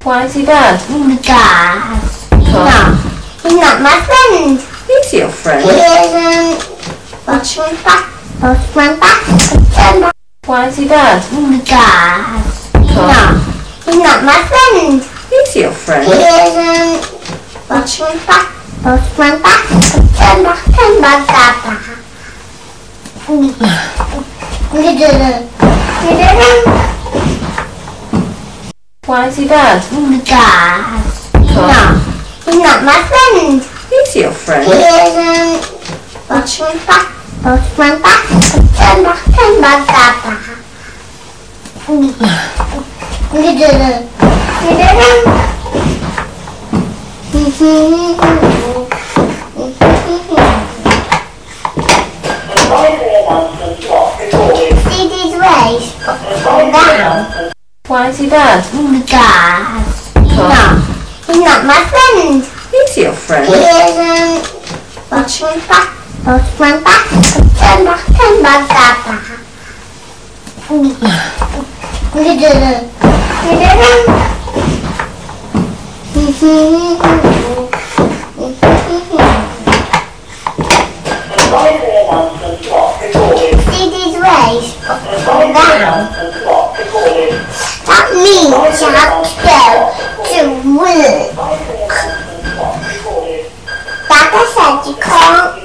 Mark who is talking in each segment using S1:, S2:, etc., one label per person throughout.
S1: Why is he bad?
S2: Because he's not my friend.
S1: He's your friend.
S2: He isn't. Watch my back.
S1: Why is he bad?
S2: Because he's not my friend.
S1: He's your friend.
S2: He isn't. Watch my back.
S1: Why is he bad?
S2: Because he's not my friend.
S1: He's your friend.
S2: He isn't. Watch my back. See these ways fall down.
S1: Why is he bad?
S2: Because he's not my friend.
S1: He's your friend.
S2: He isn't. Watch my back. See these ways fall down. That means you have to go to work. Dada said you can't.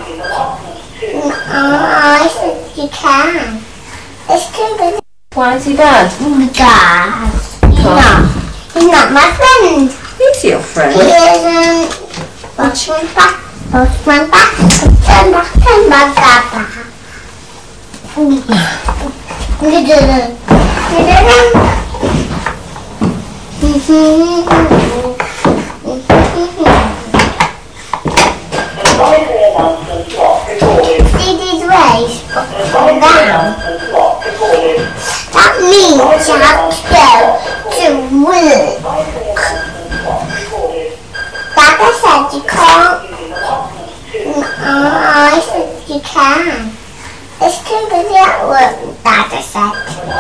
S2: I said you can. It's too good.
S1: Why is he bad?
S2: Because he's not my friend.
S1: He's your friend.
S2: He isn't. Watch my back. See these ways fall down. That means you have to go to work. Dada said you can't. I said you can. It's too busy at work, Dada said.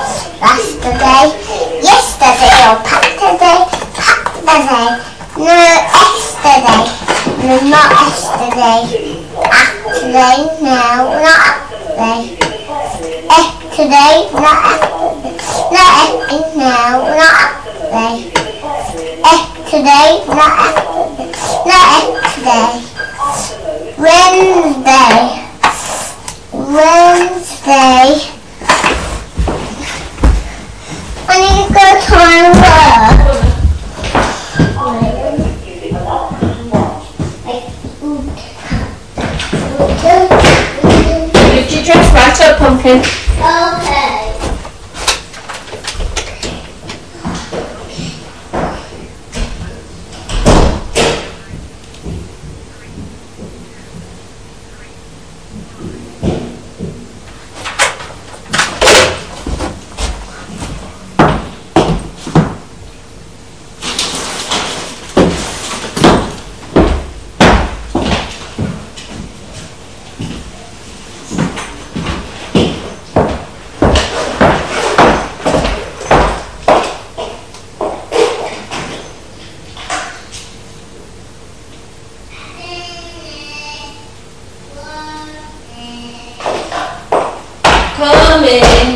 S2: Yesterday or Saturday. No, yesterday. No, not yesterday. Yesterday, no, not yesterday. Yesterday, not yesterday. No, not yesterday. Yesterday, not yesterday. Not yesterday. Wednesday. I need to go to my work.
S1: Lift your dress right up, Pumpkin.
S2: Okay.
S1: Come in.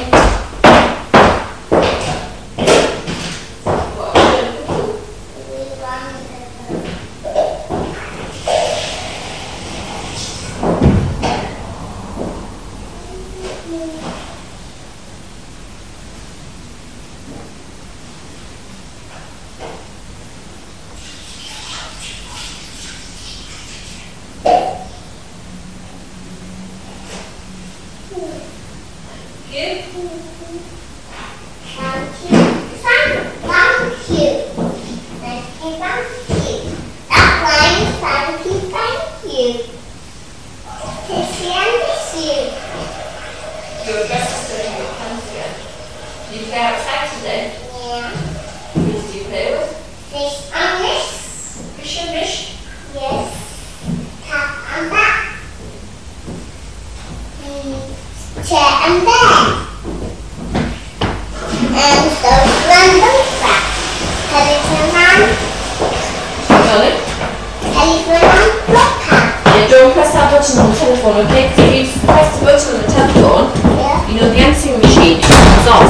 S1: Your dress is still in your pants again. Do you play outside today?
S2: Yeah.
S1: Who do you play with?
S2: Fish and this.
S1: Fish and fish?
S2: Yes. Cat and bat. Chair and bear. And those random facts. Tell it to Mama.
S1: button on the telephone, okay? Because if you press the button on the telephone,
S2: Yeah.
S1: you know the answering machine goes off.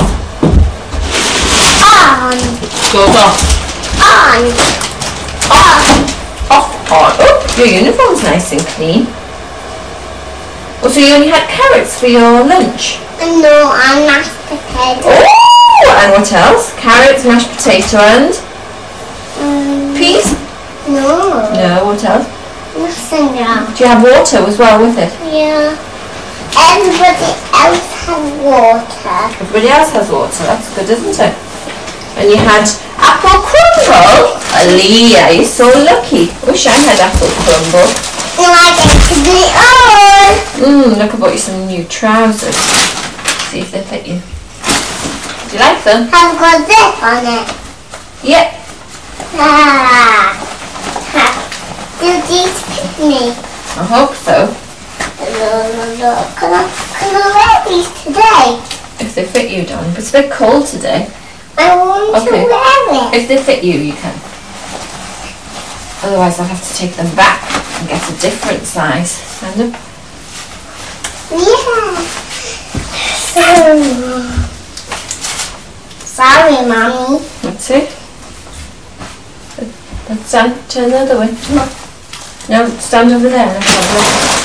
S2: On.
S1: Goes off.
S2: On. On.
S1: Off, on. Oh, your uniform's nice and clean. Oh, so you only had carrots for your lunch?
S2: No, I'm mashed potato.
S1: Oh, and what else? Carrots, mashed potato and peas?
S2: No.
S1: No, what else?
S2: Nothing else.
S1: Do you have water as well with it?
S2: Yeah. Everybody else has water.
S1: Everybody else has water. That's good, isn't it? And you had apple crumble. Leah, you're so lucky. Wish I had apple crumble.
S2: No, I get to be all.
S1: Look, I bought you some new trousers. See if they fit you. Do you like them?
S2: I've got zip on it.
S1: Yep.
S2: Ah. Do these fit me?
S1: I hope so.
S2: No. Can I wear these today?
S1: If they fit you, darling. But it's a bit cold today.
S2: I want to
S1: Okay.
S2: wear it.
S1: If they fit you, you can. Otherwise, I'll have to take them back and get a different size. Stand up.
S2: Yeah. Sorry, Mommy.
S1: That's it. Let's turn the other way. Come on. No, stand over there. Let's have a look.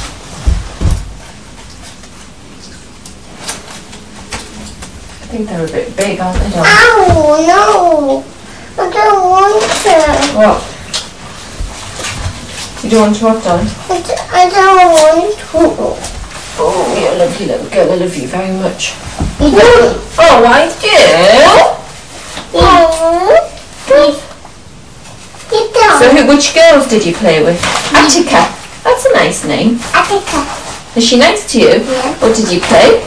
S1: I think they're a bit big, aren't they, darling?
S2: Ow, no. I don't want to.
S1: What? You don't want to what, darling?
S2: I don't want to.
S1: Oh, you're a lovely little girl. I love you very much.
S2: You don't.
S1: Oh, I do.
S2: You don't.
S1: So, which girls did you play with? Attica. That's a nice name.
S2: Attica.
S1: Is she nice to you?
S2: Yeah.
S1: What did you play?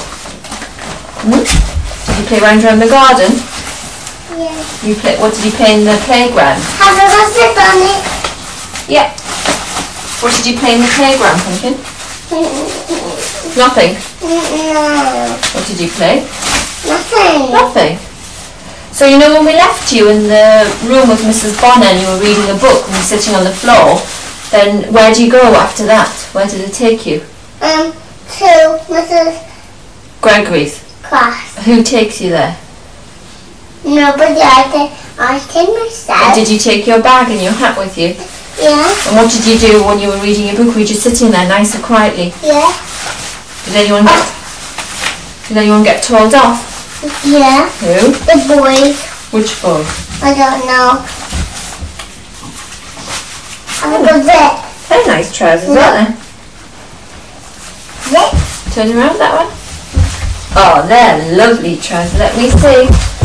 S1: Did you play round the garden?
S2: Yeah.
S1: You play. What did you play in the playground?
S2: Have a zip on it.
S1: Yeah. What did you play in the playground, Pumpkin? Nothing.
S2: No.
S1: What did you play?
S2: Nothing.
S1: Nothing. So you know when we left you in the room with Mrs. Bonner and you were reading a book and you were sitting on the floor, then where do you go after that? Where did it take you?
S2: To Mrs.
S1: Gregory's.
S2: Class.
S1: Who takes you there?
S2: Nobody. I did myself.
S1: And did you take your bag and your hat with you?
S2: Yeah.
S1: And what did you do when you were reading your book? Were you just sitting there nice and quietly?
S2: Yeah.
S1: Did anyone get told off?
S2: Yeah.
S1: Who?
S2: The boys.
S1: Which boy?
S2: I don't know. I've got zip.
S1: They're nice trousers, aren't they?
S2: Zip.
S1: Turn around that one. Oh, they're lovely trousers. Let me see.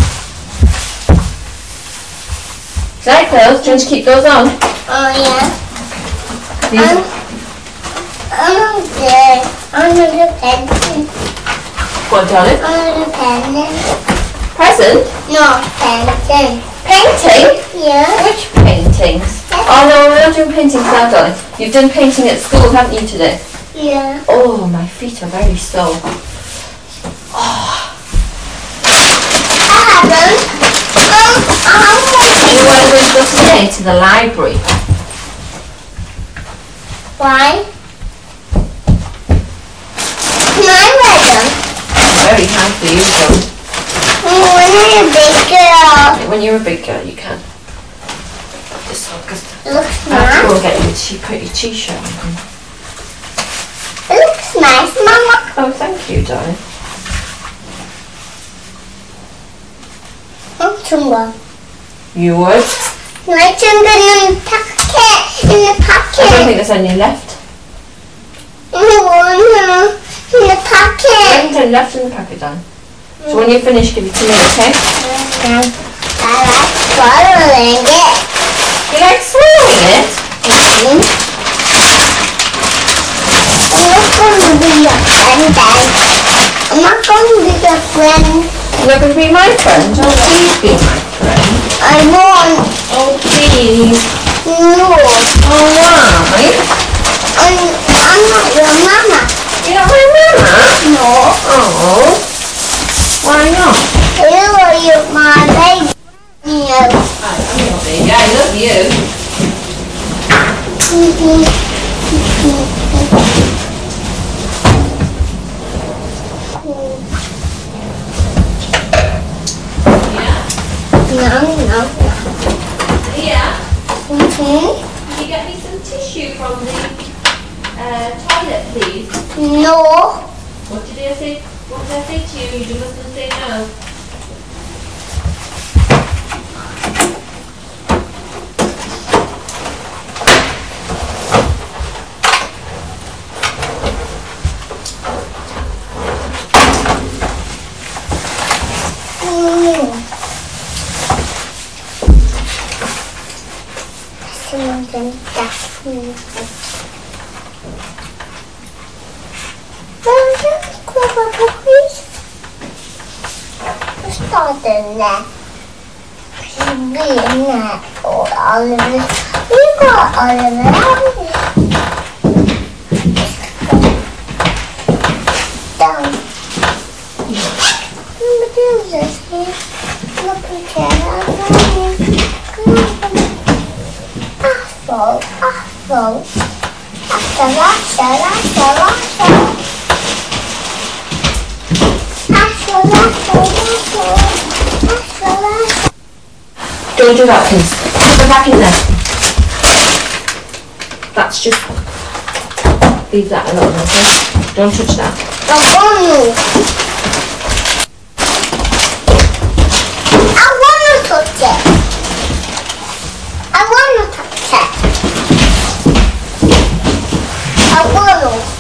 S1: Do you like those? Do you want to keep those on?
S2: Oh yeah.
S1: These
S2: I'm good. I'm a pendant.
S1: What, darling?
S2: I'm a pendant.
S1: Present?
S2: No, pendant.
S1: Painting?
S2: Yeah.
S1: Which paintings? Oh no, we're not doing paintings now, darling. You've done painting at school, haven't you, today?
S2: Yeah.
S1: Oh, my feet are very sore.
S2: I haven't.
S1: Do you want to go today to the library?
S2: Why? Can I wear them?
S1: Very hard for you, though.
S2: When I'm a big girl.
S1: When you're a big girl, you can. This one, because
S2: It looks
S1: I have to go
S2: nice.
S1: and get you a pretty t-shirt.
S2: It looks nice, Mama.
S1: Oh, thank you, darling.
S2: Chunga.
S1: You would?
S2: My chunga in the pocket. In the
S1: I don't
S2: pocket.
S1: think there's any left.
S2: In the pocket.
S1: Anything left in the packet, darling. So when you finish, give it to me, okay?
S2: I like swallowing it.
S1: You like swallowing it?
S2: I'm not going to be your friend, Dad. I'm not going to be your friend.
S1: You're not going to be my friend? Oh, please be my friend.
S2: I want.
S1: Oh, please.
S2: No.
S1: Oh, why?
S2: I'm not your mama.
S1: You're not my mama?
S2: No.
S1: Oh. Why not?
S2: You are my baby. No.
S1: I'm your baby. I love you.
S2: No.
S1: Yeah.
S2: Mm-hmm.
S1: Can you get me some tissue from the toilet, please?
S2: No.
S1: What did I say? What did I say to you? You mustn't say no.
S2: Oliver. We got Oliver. Down. Look at this. Look
S1: Don't do that, please. Put it back in there. That's just... leave that alone, okay? Don't touch that.
S2: I want to touch it. I want to touch it. I want to.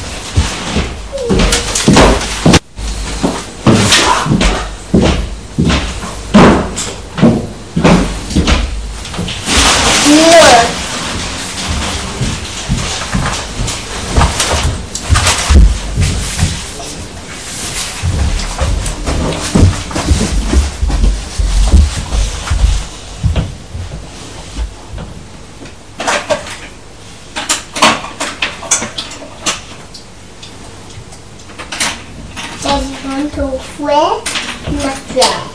S2: To where not there.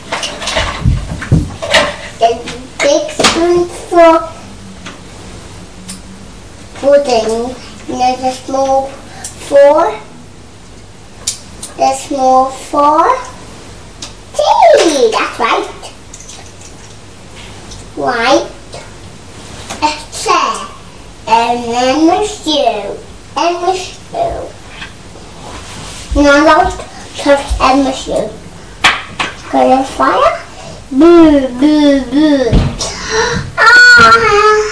S2: The big spoon for pudding, and the small for tea. That's right. Right. A chair and then a shoe and a shoe. Now Turf and machine. Got a fire? Boo, boo, boo. Ah.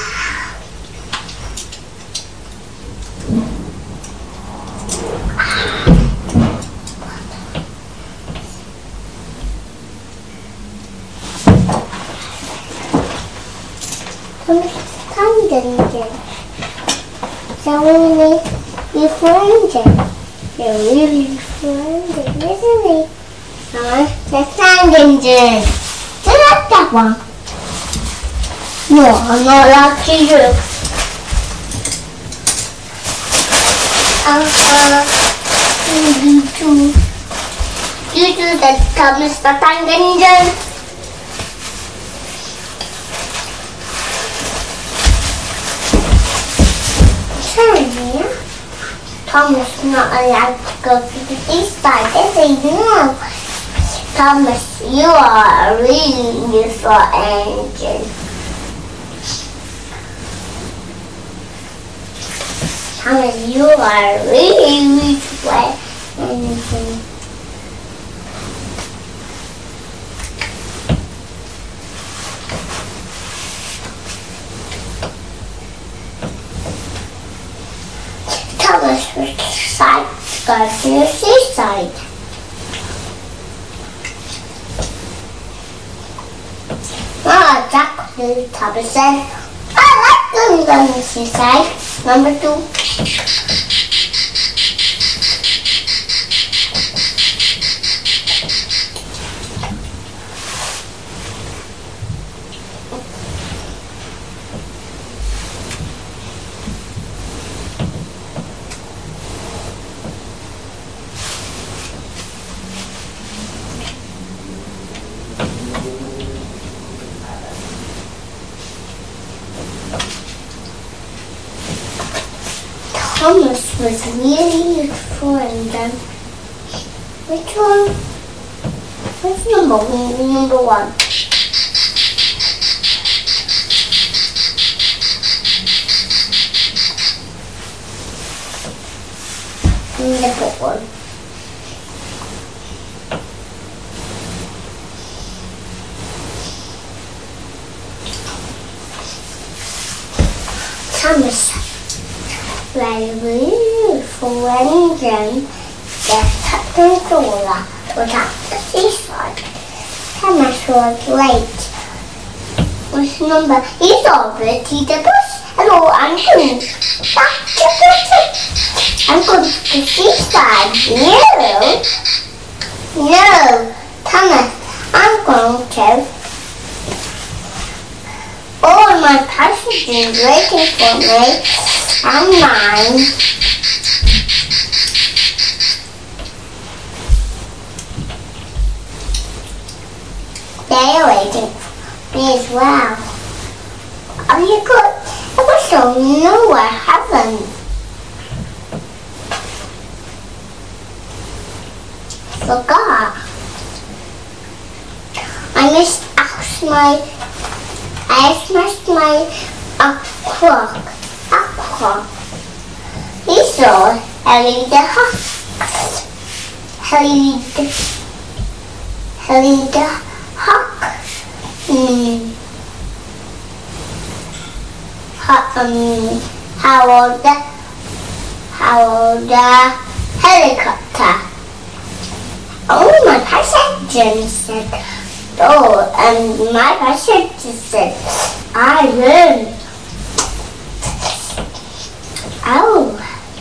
S2: So we need your friend. You're really friend, isn't it? The sand engine. Do you like that one? No, I'm not like you. You do the Thomas the Tank Engine. Sorry, Thomas not allowed to go to the east side, is he? No. Thomas, you are a really useful engine. Thomas, you are a really useful engine. Thomas, which side goes to the seaside? Oh, Jack knew Thomas said, I like going on the seaside. Number 2. Thomas was really useful and then which one? Which number? Number 1. Little one. Thomas, very beautiful engine, just Captain Dora was at the seaside. Thomas was late. Which number? He's over to the bus. Hello, I'm going back to the bus. I'm going to the seaside. No, Thomas, I'm going to. All my passengers waiting for me and mine. They're waiting for me as well. Have you got a whistle? No, I haven't. Forgot. I must ask I smashed my clock. He saw Harry the Hawk. Harry the Hawk. Howard the helicopter. Oh, my passenger said. Oh, and my passenger said, I learned. Oh.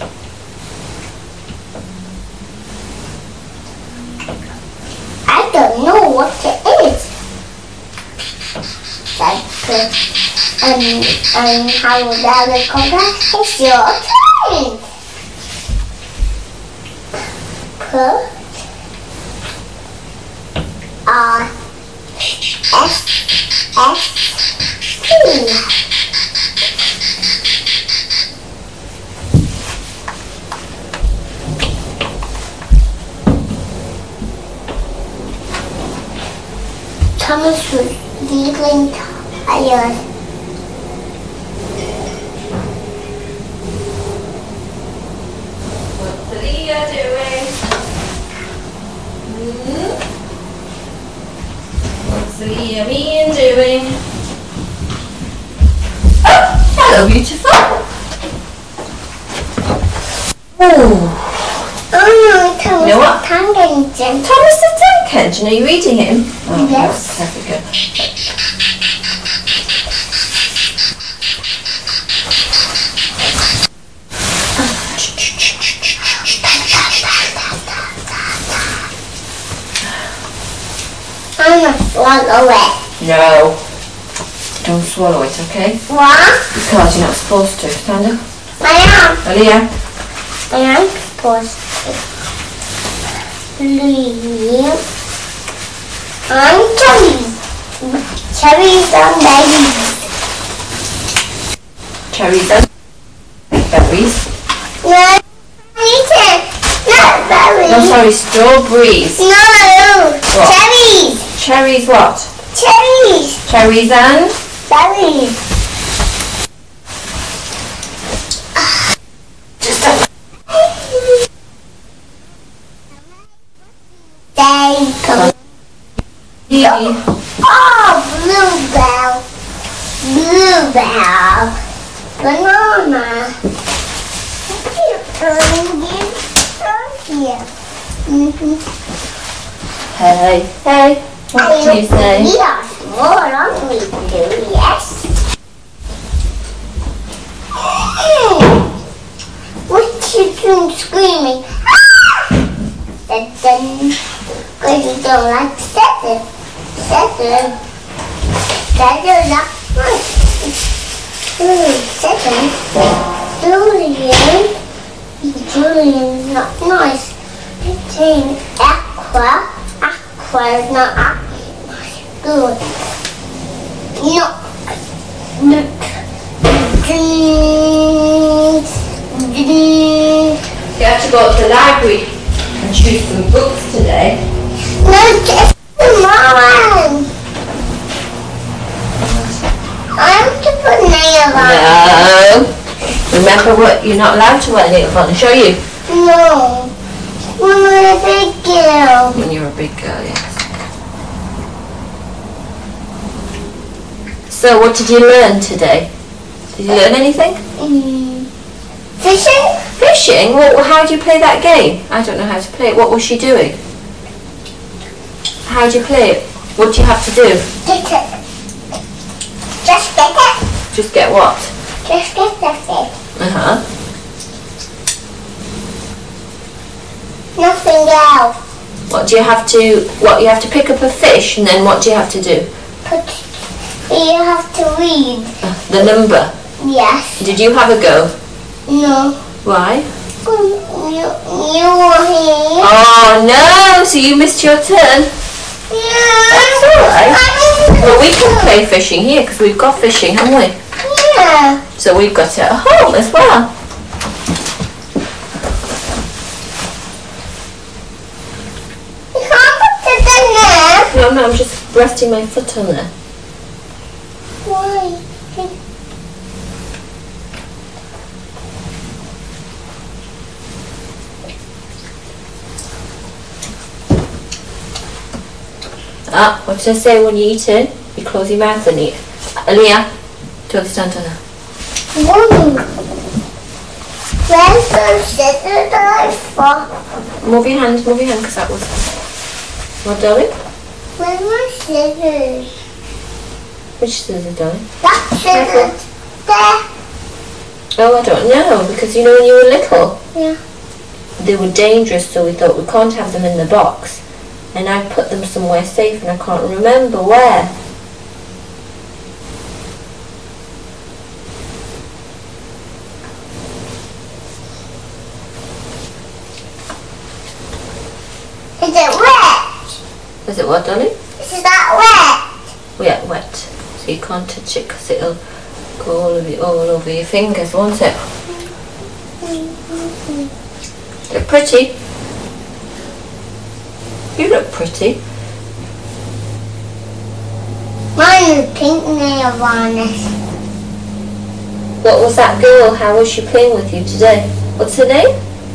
S2: I don't know what it is. And how the helicopter is your train. Put Thomas was feeling tired.
S1: What's Leah doing? What's Leah Mean doing? Oh, hello, beautiful. Oh.
S2: Oh no, Thomas
S1: You know what?
S2: the Tank Engine.
S1: Thomas the Tank Engine, are you reading him? Oh,
S2: Yes.
S1: That's very good.
S2: I must swallow it.
S1: No. Don't swallow it, okay?
S2: What?
S1: Because you're not supposed to. Stand up.
S2: I
S1: Leah.
S2: am supposed to leave. I'm cherries and berries.
S1: Cherries and berries.
S2: No, not berries.
S1: No, sorry, strawberries.
S2: No,
S1: What?
S2: cherries.
S1: Cherries what?
S2: Cherries.
S1: Cherries and?
S2: Berries. They come. Oh, bluebell. Bluebell. Banana. Here.
S1: Hey, hey. What do you say?
S2: We are small, aren't we, Blue? Yes. What you doing screaming? Then, because you don't like Seven. Seven, not nice. Seven. Julian's not nice. 15, Aqua. Aqua is not good.
S1: You have to go to the library and choose some books today.
S2: No, just tomorrow. I have to put nails on.
S1: No. Remember what? You're not allowed to wear nail polish, are you?
S2: No. When I was a big girl.
S1: When you were a big girl, yes. So what did you learn today? Did you learn anything?
S2: Fishing?
S1: Fishing? Well, how do you play that game? I don't know how to play it. What was she doing? How do you play it? What do you have to do?
S2: Get it. Just get it.
S1: Just get what?
S2: Just get the fish.
S1: Uh-huh.
S2: Nothing else.
S1: What you have to pick up a fish, and then what do you have to do?
S2: You have to read.
S1: The number.
S2: Yes.
S1: Did you have a go?
S2: No.
S1: Why?
S2: You were here.
S1: Oh no, so you missed your turn.
S2: Yeah.
S1: That's alright. Well, we can play fishing here because we've got fishing, haven't we?
S2: Yeah.
S1: So we've got it at home as well.
S2: You can't put it in there.
S1: No, I'm just resting my foot on there.
S2: Why?
S1: Ah, what did I say when you eat it? You close your mouth and eat. Leah, do the stand on her.
S2: Where's the scissors I for?
S1: Move your hand, because that was... What, darling?
S2: Where's my scissors?
S1: Which scissors, darling?
S2: That scissors. There.
S1: Oh, I don't know, because you know when you were little,
S2: Yeah.
S1: they were dangerous, so we thought we can't have them in the box. And I put them somewhere safe and I can't remember where.
S2: Is it wet?
S1: Is it what, darling?
S2: Is that wet?
S1: Yeah, wet. So you can't touch it because it'll go all over your fingers, won't it? They're pretty. You look pretty.
S2: Mine is pink nail varnish.
S1: What was that girl? How was she playing with you today? What's her name?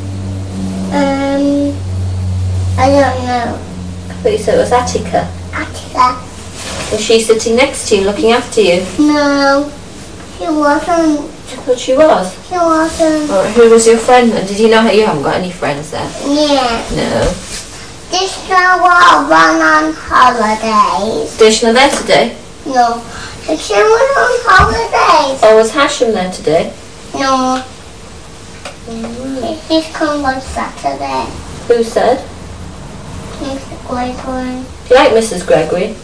S2: I don't know.
S1: I thought you said it was Attica.
S2: Attica.
S1: Was she sitting next to you, looking after you?
S2: No. She wasn't.
S1: I thought she was.
S2: She wasn't.
S1: Or who was your friend then? Did you know you haven't got any friends there?
S2: Yeah.
S1: No.
S2: This girl was on holidays.
S1: Dishna there today?
S2: No. The kid was on holidays.
S1: Or was Hashem there today?
S2: No. He's come on Saturday.
S1: Who said?
S2: Mr. Gregory.
S1: Do you like Mrs. Gregory?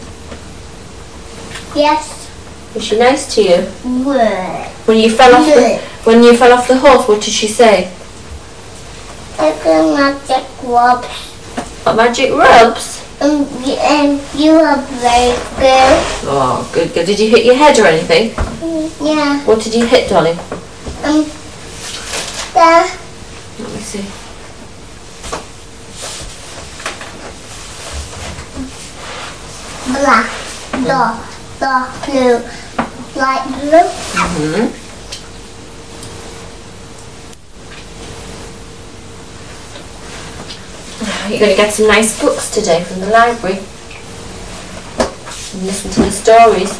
S2: Yes.
S1: Was she nice to you?
S2: Word.
S1: When you fell off the horse, what did she say?
S2: Like a magic rubs.
S1: What magic rubs?
S2: You are very good.
S1: Oh, good. Did you hit your head or anything?
S2: Yeah.
S1: What did you hit, darling?
S2: There.
S1: Let me see.
S2: Black. Dark blue. Light blue.
S1: You're going to get some nice books today from the library. And listen to the stories.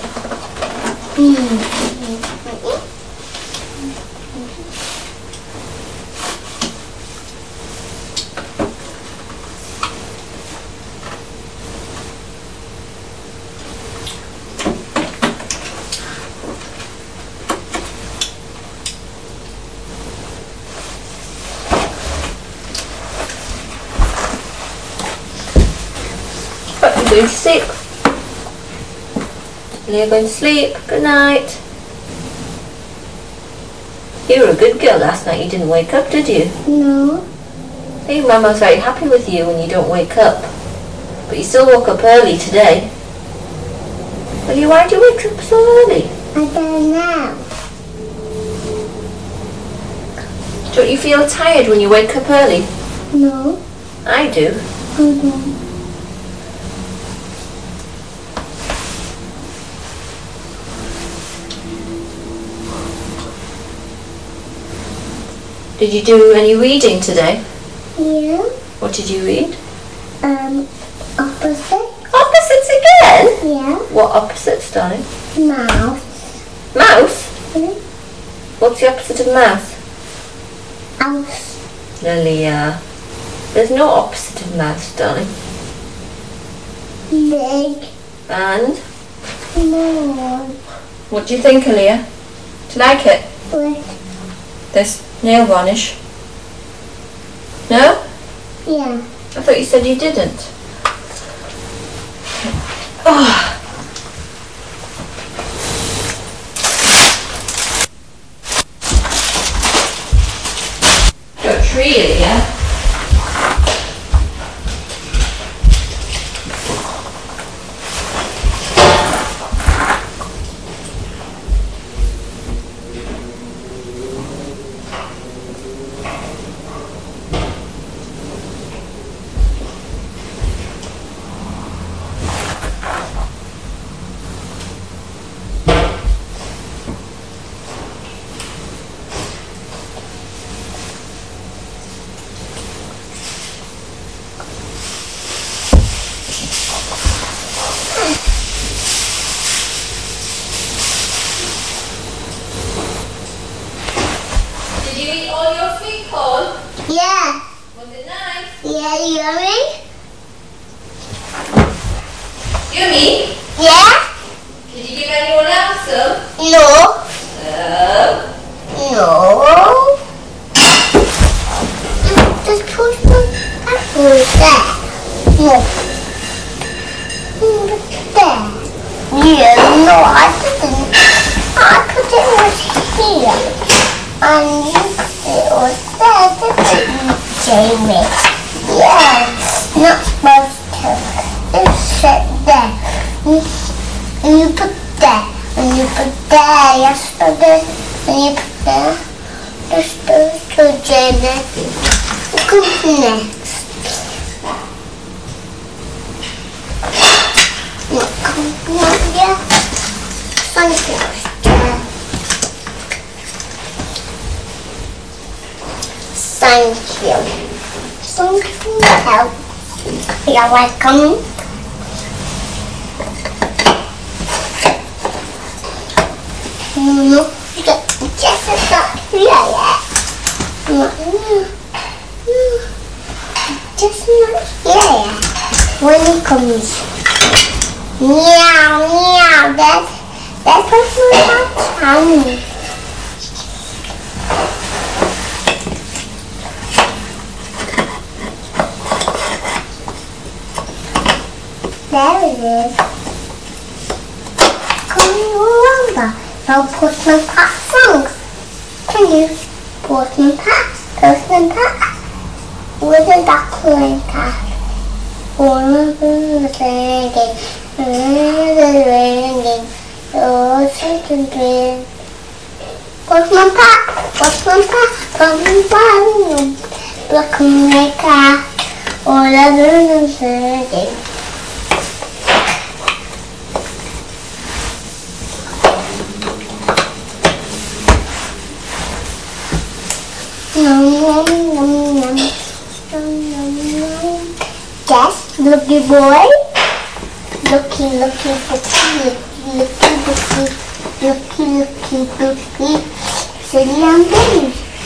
S1: You're going to sleep. You're going to sleep. Good night. You were a good girl last night. You didn't wake up, did you?
S2: No.
S1: Hey, Mama's very happy with you when you don't wake up. But you still woke up early today. Well, why do you wake up so early?
S2: I don't know.
S1: Don't you feel tired when you wake up early?
S2: No.
S1: I do.
S2: I don't.
S1: Did you do any reading today?
S2: Yeah.
S1: What did you read?
S2: Opposite.
S1: Opposites again?
S2: Yeah.
S1: What opposites, darling?
S2: Mouse.
S1: Mouse?
S2: Mm.
S1: What's the opposite of mouse?
S2: Mouse.
S1: Lilia. There's no opposite of mouse, darling.
S2: Leg.
S1: And?
S2: No.
S1: What do you think, Aaliyah? Do you like it?
S2: Wait.
S1: This nail varnish? No?
S2: Yeah.
S1: I thought you said you didn't. Oh. Got a tree here. Did you eat all your sweet corn?
S2: Yeah.
S1: Was it nice?
S2: Yeah, yummy?
S1: Yummy?
S2: Yeah?
S1: Did you give anyone else some?
S2: No.
S1: No.
S2: No. Just put some apples there. No. There. Yeah, no, I didn't. I put it was here. And you put it was there, didn't you, Jamie? Yeah, not supposed to. It's set there. And you put there. And you put there yesterday. And you put there. Just those two, Jamie. Come next. Come here. Sunflower. Thank you. Thank you. You're welcome. No, just not here yet. No, just not here yet. When he comes. Meow, meow. That's what my tummy. There it is. Can you remember? Now Postman Pat songs. Can you? Postman Pat, Postman Pat. With a duckling cat. All of them singing, ringing, oh, singing dream. Postman Pat, Postman Pat, Postman Pat, black and white cat. All of them singing. Nom nom nom nom nom nom nom. Yes, looky boy. Looky, looky, looky, looky, looky, looky. Silly and baby.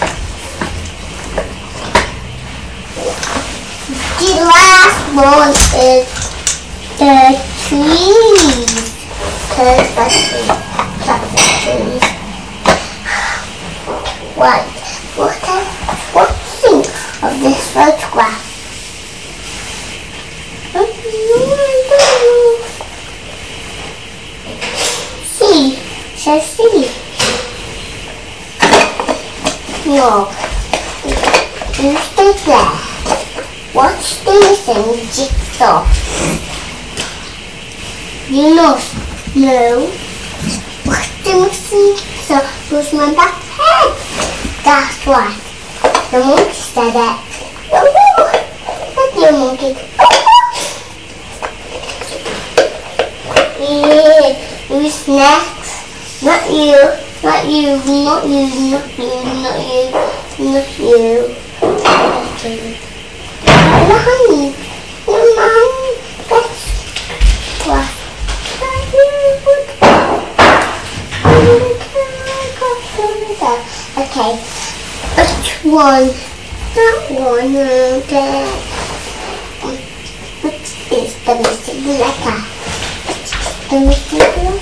S2: The last one is the trees. That's the trees. Right. What do you think of this photograph? See, says see. No, you stay there. Watch this and jigsaw. You know, no. Watch them see. So, who's my back head? That's right. The monkey said it. Not you, monkey. Yeah, who's next? Not you, not you, not you, not you, not you, Not you. Honey, your mom gets what? Okay, which one? That one, okay. Which is the missing letter? Which is the missing letter?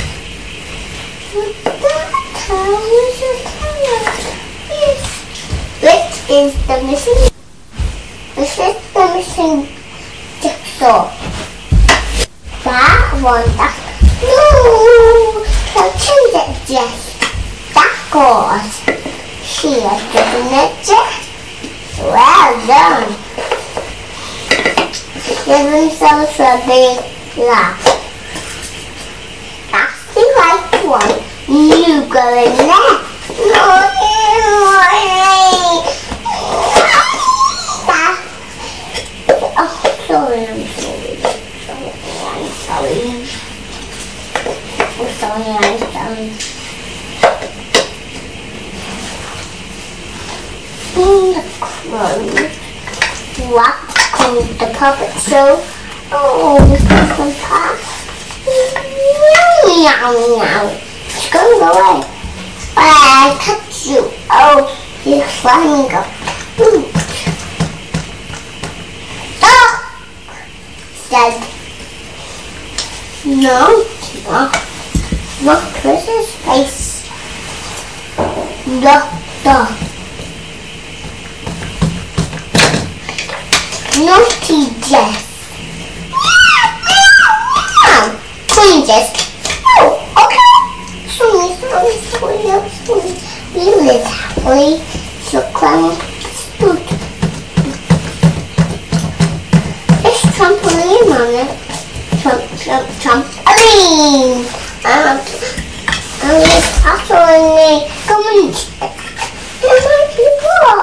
S2: Yes. Which is the missing? Which is the missing jigsaw? That one. No, I'll change it, Jess. That goes here, doesn't it, Jess? Well done. Give themselves a big laugh. That's the right one. You go in there. No, oh, sorry, I'm sorry. I'm sorry. The crow walked the puppet show. Oh, this is my past. Meow, meow. It's going to go away. I touch you. Oh, you're flying up. Oh! Said, no, look, where's his face? Look. Naughty Jess. Clean Jess. Oh, okay. Sorry. We live happily. So clown stood. There's trampoline on it. Trampoline. There's also in the comment. There might be what?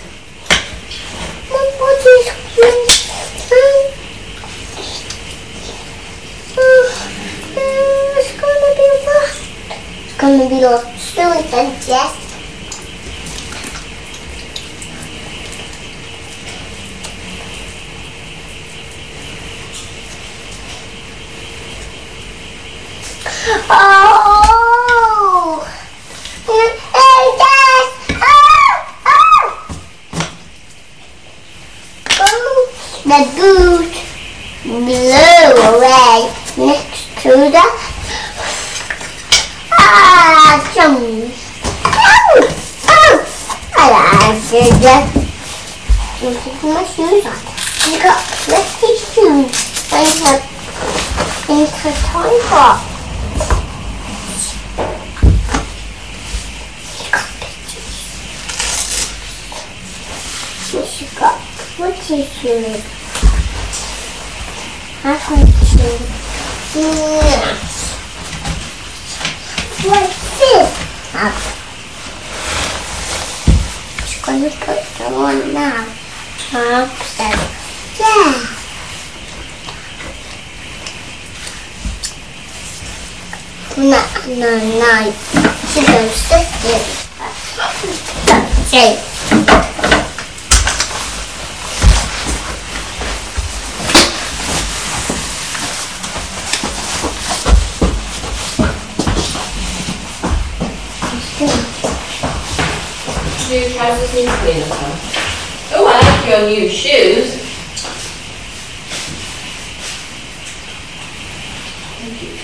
S2: What is it's gonna be what? It's gonna be lost soon, then Jess. Oh! Hey, Jess! The boot blew away next to the jump. I did that. Look at my shoes on. You got rusty shoes and her toy box. She got pretty shoes. I want to. What's this? She's going to put them on now. Upstairs. Yeah. No. She goes this. Okay.
S1: New trousers need cleaning on. Oh, I like your new shoes. Thank you.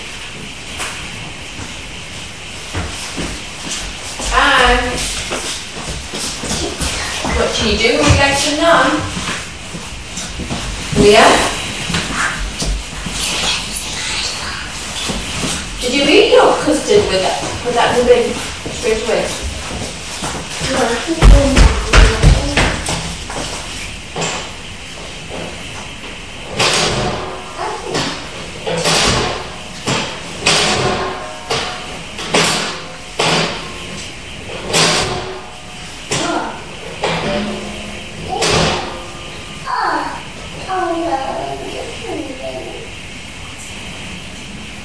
S1: Hi. What do you do? Would you like to know? Leah? Did you eat your custard with that? Put that in the bin straight away.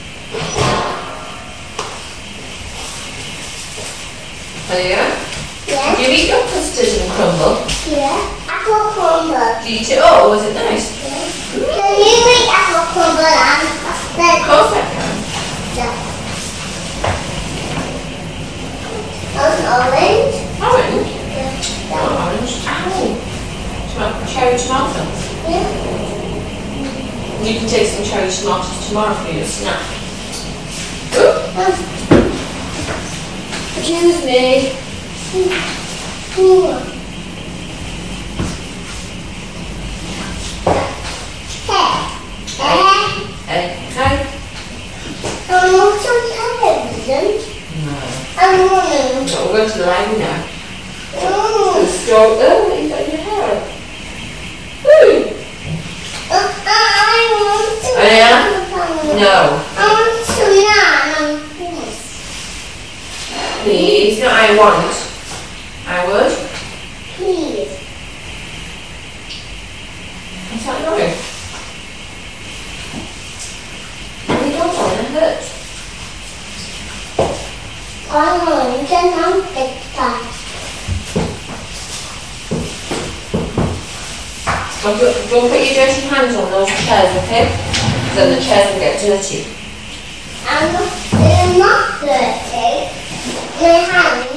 S1: Are you?
S2: Yeah. Yeah.
S1: Do you eat your custard and crumble?
S2: Yeah. Apple crumble.
S1: Do you eat it all? Was it nice?
S2: Yeah. Can you make apple crumble and custard?
S1: Of course I can.
S2: Yeah. An orange?
S1: Orange?
S2: Yeah.
S1: Orange? Ow. Cherry tomatoes.
S2: Yeah.
S1: You can take some cherry tomatoes tomorrow for your snack. Ooh. Excuse me. Hey.
S2: I want some television.
S1: No.
S2: I want
S1: So we're going to the library now.
S2: to.
S1: The store. Oh, you got your hair. Ooh.
S2: I want to.
S1: Oh, yeah? No.
S2: I want to now.
S1: Please. No, I want. I would.
S2: Please.
S1: What's that noise? We don't want to hurt.
S2: I want to take that.
S1: Don't put your dirty hands on those chairs, okay? Then the chairs will get dirty.
S2: They're not dirty. My hands.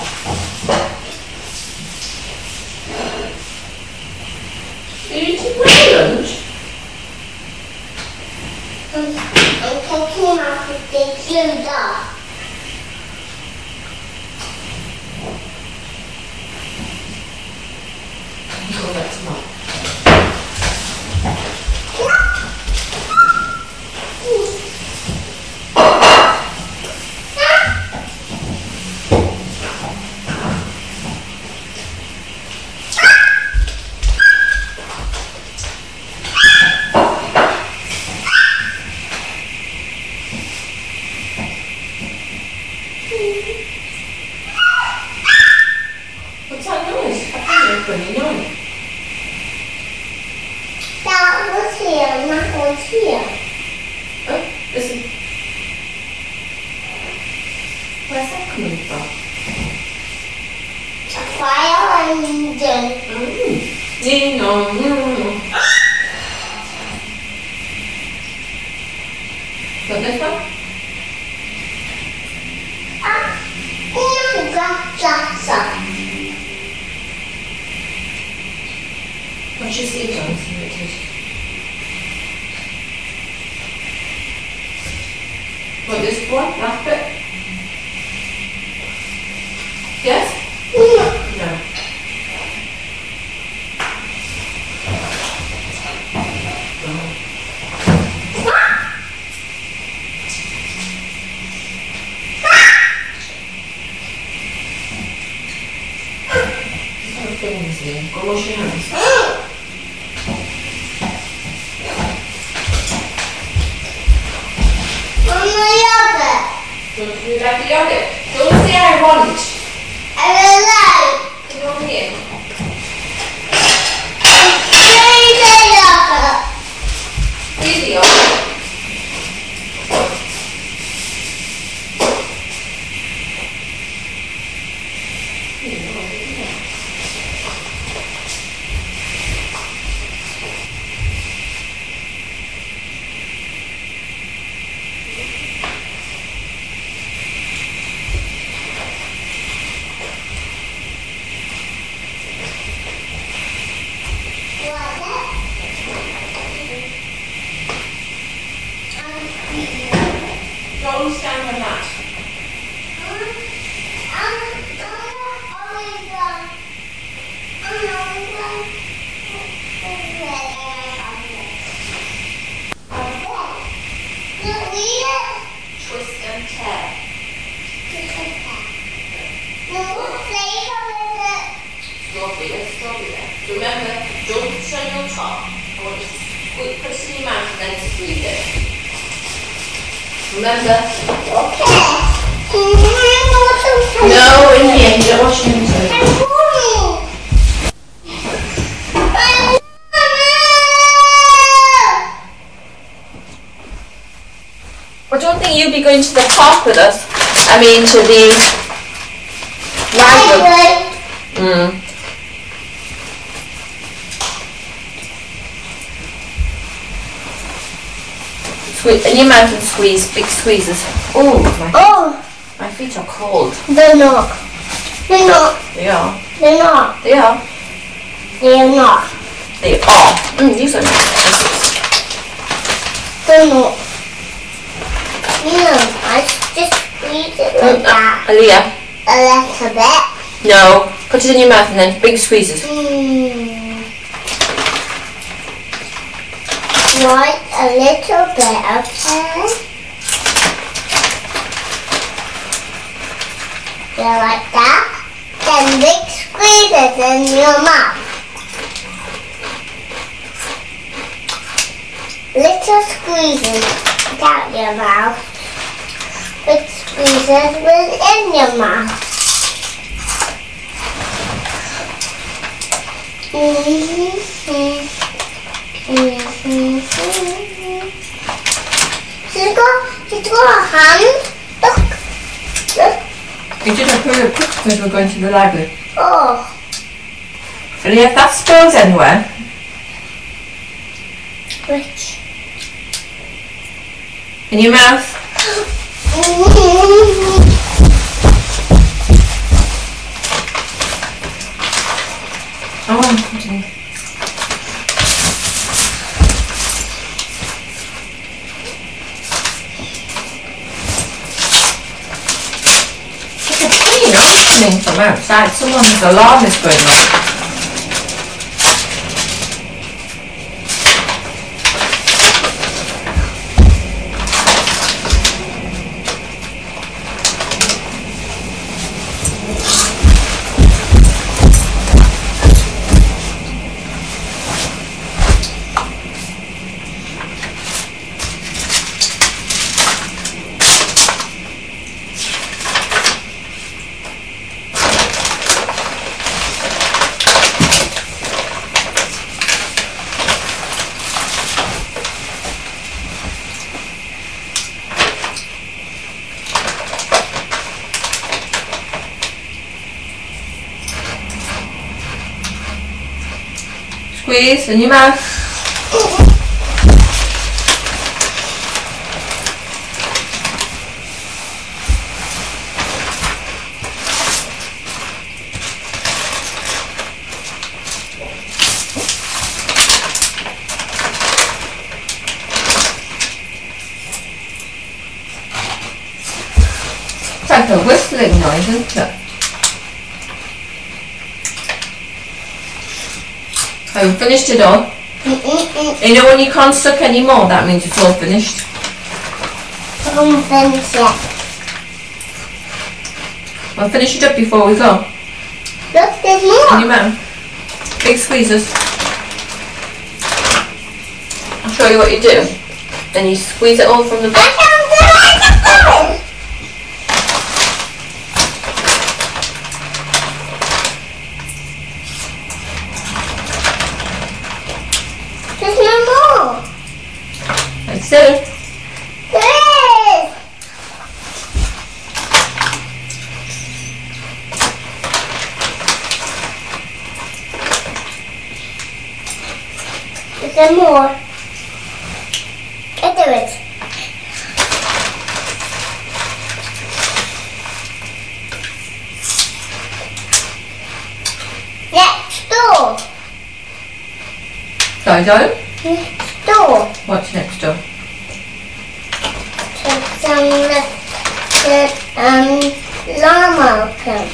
S1: Are you eating my lunch?
S2: I'm taking out the big blue dog.
S1: Oh, that's not. What's that noise? I think you're pretty annoying.
S2: That was here, and that was here.
S1: Oh, listen. Where's that coming from?
S2: A fire engine.
S1: Ding dong. Got this one? What's your sleeve on? See what it is. What, this one? Last bit? Yes? No. Go wash your hands. Don't you like the yogurt? Don't say I want. Come on here. Here's the yogurt. Don't stand on that. Twist and tear. Strawberry. Remember, don't push on your top. I want you to put it in your mouth and then squeeze it. Remember? No, in here. You don't wash your hands. I don't think you'll be going to the park with us. I mean, to the library. In your mouth and squeeze, big squeezes. Oh, my feet are cold.
S2: They're not. They're not.
S1: They are.
S2: They're not.
S1: They are.
S2: They're not.
S1: They are. These are nice.
S2: They're not. I just squeeze it like that.
S1: Aaliyah.
S2: A little bit.
S1: No. Put it in your mouth and then big squeezes.
S2: Right, a little bit, okay? Yeah, like that. Then big squeezes in your mouth. Little squeezes out your mouth. Big squeezes within your mouth. She's got a hand. Look.
S1: You didn't put it quick because we're going to the library.
S2: Oh.
S1: Aaliyah, if that spills anywhere.
S2: Which?
S1: In your mouth. Oh, coming from outside. Someone's alarm is going off. Squeeze in your mouth. It's like a whistling noise, isn't it? Have you finished it all? You know when you can't suck anymore, that means it's all finished.
S2: I'm finished yet.
S1: Well, finish it up before we go.
S2: Look, there's more.
S1: In your mouth. Big squeezes. I'll show you what you do. Then you squeeze it all from the back.
S2: There's no more.
S1: Let's see.
S2: There is. Is there more? There is. Next door.
S1: Sorry, darling?
S2: Next door.
S1: What's next door?
S2: The llama open.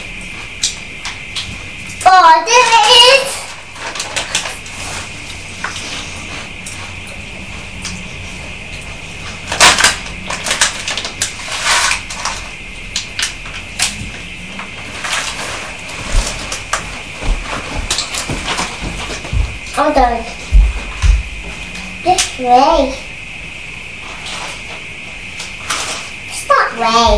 S2: Oh, there it is. Oh, there. This way. It's that way.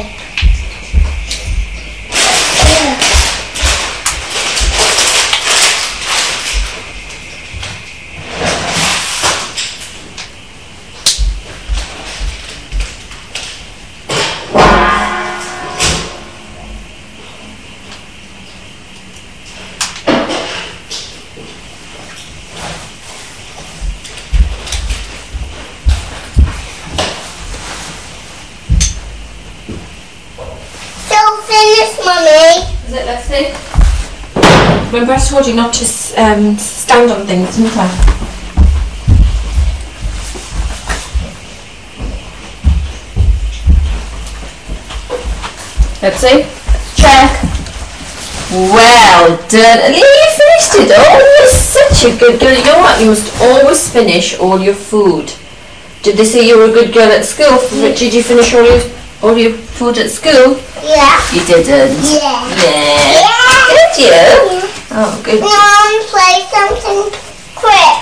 S1: Is it, Leslie? Remember I told you not to stand on things, didn't I? Let's see. Check. Well done. And you finished it all. You're such a good girl. You know what? You must always finish all your food. Did they say you were a good girl at school? Did you finish all your food at school?
S2: Yeah.
S1: You didn't?
S2: Yeah.
S1: Yeah. Did you?
S2: Yeah.
S1: Oh, good.
S2: Play something quick.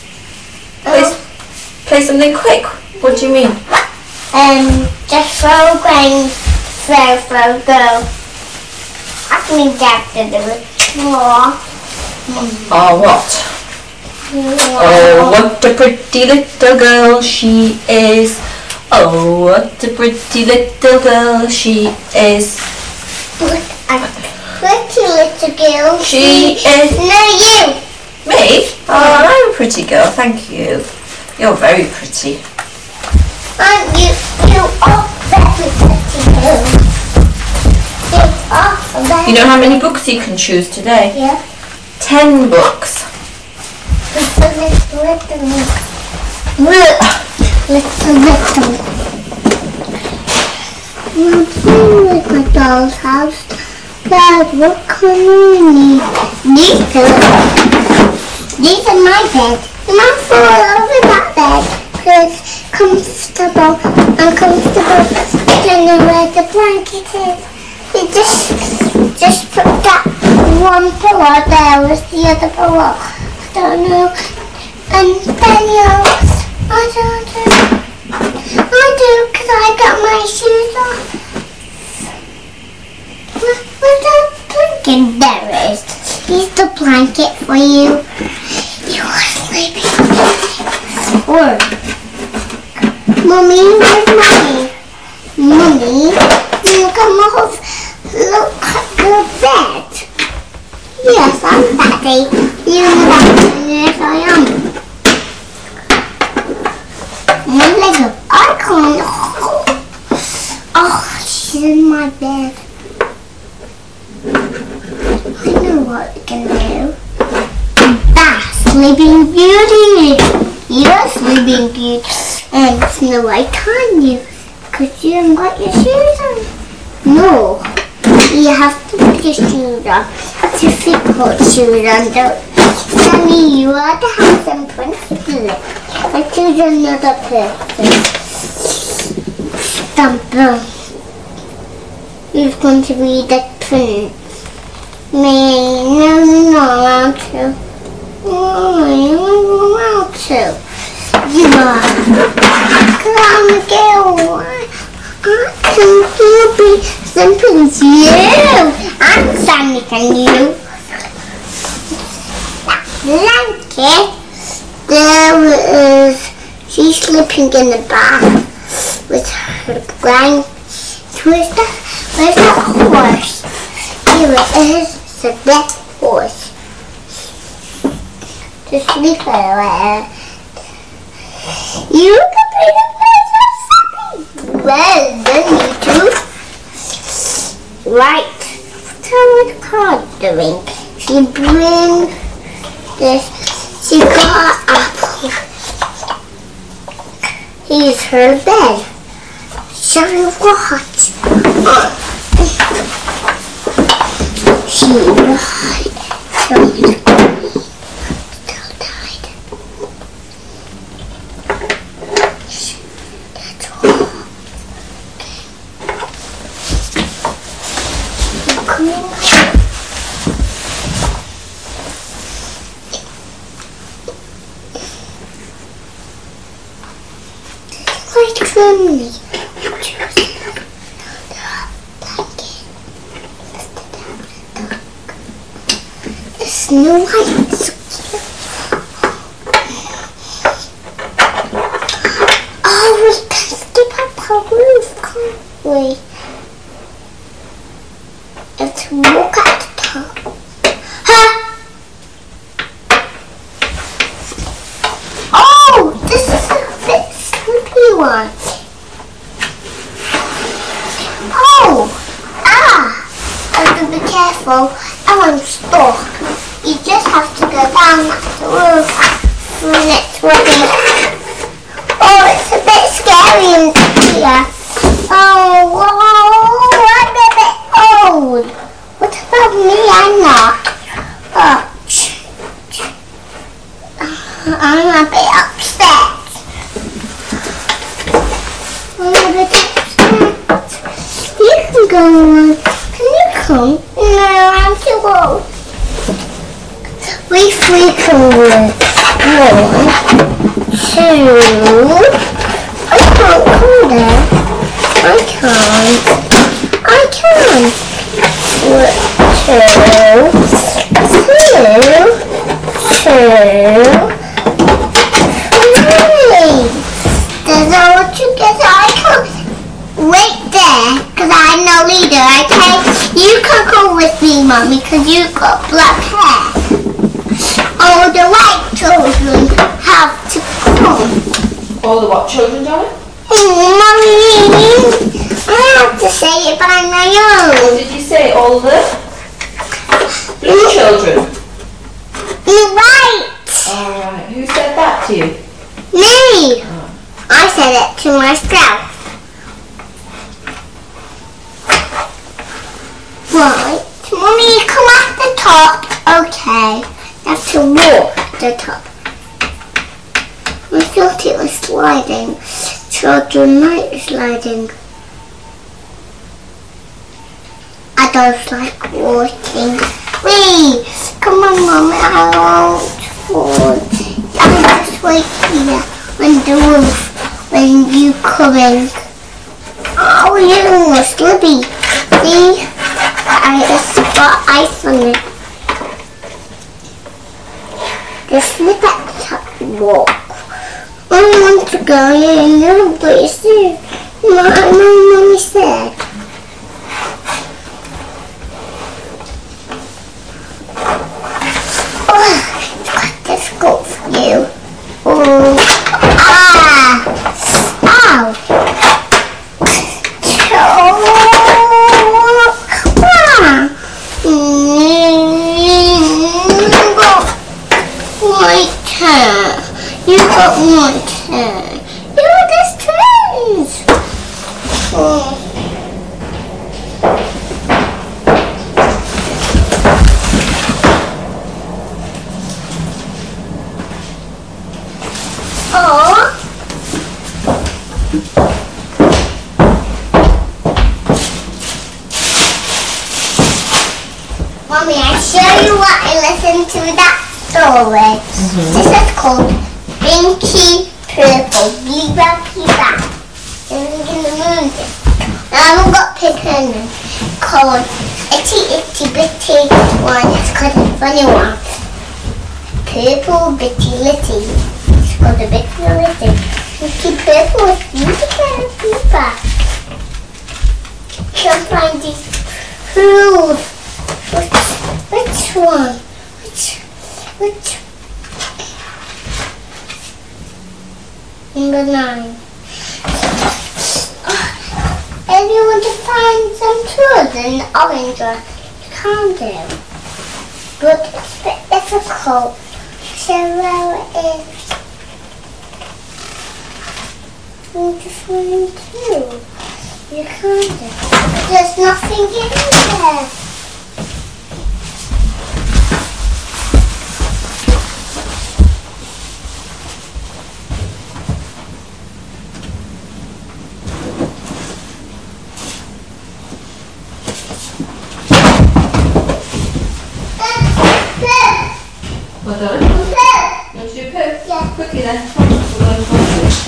S1: Play something quick? What do you mean?
S2: Just throw grains. Throw, go. Ask me Dad to do it.
S1: Oh, what? Oh, what a pretty little girl she is. Oh, what a pretty little girl she is.
S2: What a pretty little girl
S1: She is.
S2: No, you.
S1: Me? Oh, I'm a pretty girl, thank you. You're very pretty.
S2: Aren't you? You are very pretty girl. You are very.
S1: You know how many books you can choose today?
S2: Yeah.
S1: 10 books.
S2: Little. I'm playing with my doll's house. Dad, what can we need? These are my bed. You might fall over that bed because comfortable, uncomfortable. I don't know where the blanket is. You just put that one pillow there with the other pillow. I don't know. And then else. I don't know. I do because I got my shoes off. Where's that blanket? There it is. Here's the blanket for you. You are sleeping. Or, Mommy, where's Mommy? Mommy, look at look at the bed. Yes, I'm Daddy. You're Daddy. Yes, I am. My Lego. I can't. Oh, she's in my bed. I know what we can do. That's Sleeping Beauty. You're Sleeping Beauty. And Snow White, can't you? Because you haven't got your shoes on. No. You have to put your shoes on. Difficult shoes on. Sammy, you are the handsome prince. I choose another person. Stumper. Who's going to be the prince? Me. No, I want to. I want to. You are. Because I'm a girl. I can be some prince. You. I'm Sammy, can you? Blanket. There is. She's sleeping in the bath with her blanket. Where's the horse? Here it is. It's a black horse. To sleep there. You can be the princess. Well, then you two. Right. Tell what the card doing. She brings this. She got an apple. Here's her bed. So what? She died. Still died. That's all. Cool. Quite friendly. Snow White. Oh, we can skip up our roof, can't we? Let's walk at the top. Huh? Oh, this is a bit slippery one. Oh, to be careful. I'm stuck. You just have to go down the roof when it's running. Oh, it's a bit scary in here. Oh, I'm a bit old. What about me? I'm not. Oh, I'm a bit upset. I'm a bit upset. You can go on. Can you come? No, I'm too old. We three can work. 1, 2. I can't come there. I can. 2, 3. There's all together. I can't wait there because I'm the leader. Okay, you can come with me, Mummy, because you've got black hair. All the white children have to come.
S1: All the what children, darling?
S2: Mummy, I have to say it by my own.
S1: Did you say all the blue children?
S2: Right.
S1: Alright, who said that to you?
S2: Me. I said it to myself. Right. Mummy, come at the top. Okay. You have to walk the top. I thought it was sliding. Children like sliding. I don't like walking. Please, come on, Mummy. I won't fall. I just wait here on the roof when you coming. Oh, you're slippy. See, I just got ice on it. Just slip at the top and walk. I want to go in a little place there. My Mummy said. Oh, let's go for you. Oh, ow. You got one turn. You just turns. Oh. Mommy, I show you what I listened to that story. This is called Binky Purple Biba. Living in the moon. I haven't got paper in it. Called Itty Bitty one. It's called a funny one. Purple Bitty Litty. It's called a Bitty Litty. Binky Purple is Biba. Can't find these rules. Which one? Which? Number 9. If you want to find some tools in the orange one, you can do. But it's a bit difficult. So where it is. You just find 2. You can do. There's nothing in there.
S1: Well done. You want to do poo?
S2: Yeah.
S1: Quickly then. We'll go and find it.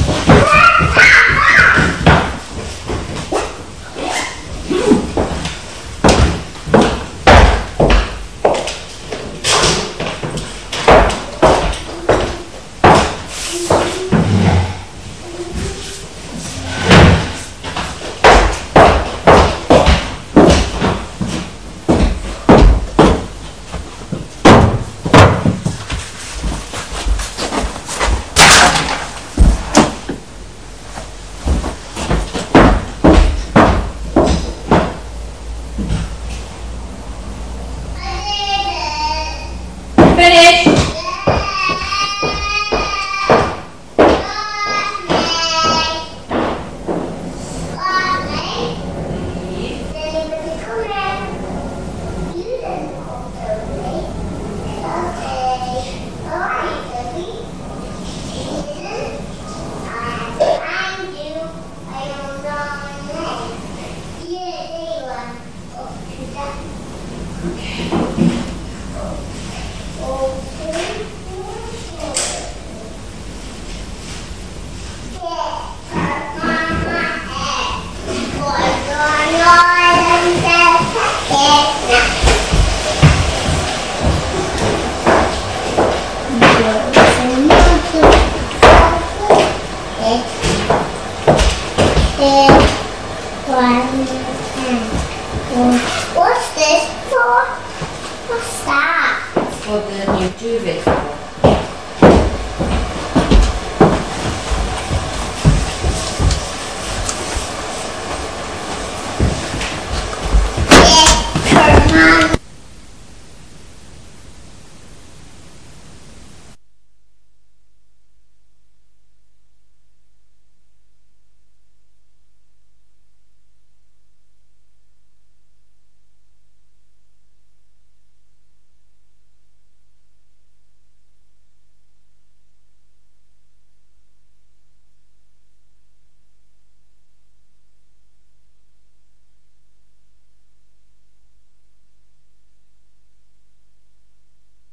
S2: What's this for? What's that?
S1: For the new duvet.